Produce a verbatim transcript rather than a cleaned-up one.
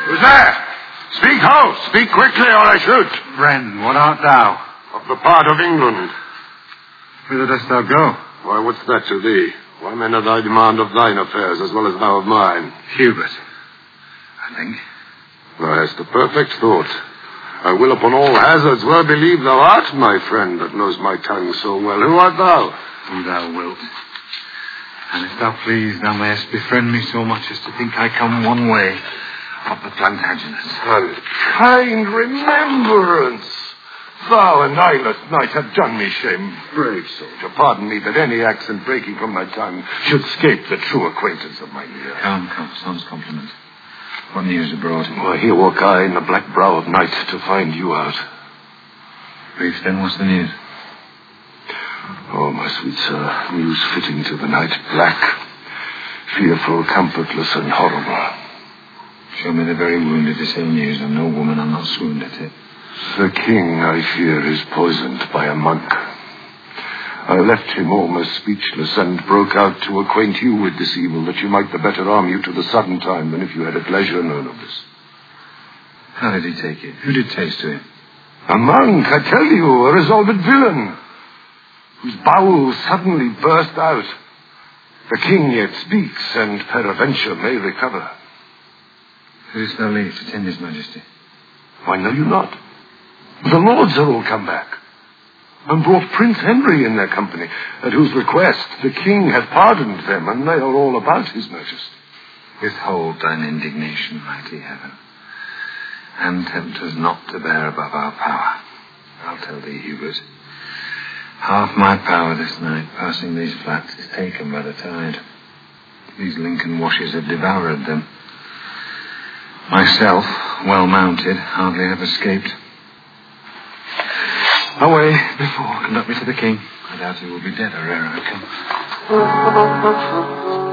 Who's there? Speak out! Speak quickly, or I shoot. Friend, what art thou? Of the part of England. Whither dost thou go? Why, what's that to thee? Why men are thy demand of thine affairs, as well as thou of mine? Hubert, I think. Thou hast a perfect thought. I will upon all hazards well believe thou art my friend that knows my tongue so well. Who art thou? Who thou wilt. And if thou please, thou mayest befriend me so much as to think I come one way of the Plantagenets. Unkind remembrance! Thou and I last night have done me shame. Brave soldier, pardon me that any accent breaking from my tongue should scape the true acquaintance of my ear. Come, come, son's compliment. What news abroad? Well, here walk I in the black brow of night to find you out. Brief then, what's the news? Oh, my sweet sir, news fitting to the night. Black, fearful, comfortless, and horrible. Show me the very wounded to say news, and no woman will not swoon at it. The king, I fear, is poisoned by a monk. I left him almost speechless and broke out to acquaint you with this evil, that you might the better arm you to the sudden time than if you had at leisure known of this. How did he take it? Who did taste to him? A monk, I tell you, a resolved villain, whose bowels suddenly burst out. The king yet speaks, and peradventure may recover. Who didst thou leave to tend his majesty? Why, know you not? The lords are all come back, and brought Prince Henry in their company, at whose request the king hath pardoned them, and they are all about his majesty. Withhold thine indignation, mighty heaven, and tempt us not to bear above our power. I'll tell thee, Hubert, half my power this night, passing these flats, is taken by the tide. These Lincoln washes have devoured them. Myself, well mounted, hardly have escaped. Away before, conduct me to the king. I doubt he will be dead or ere I come.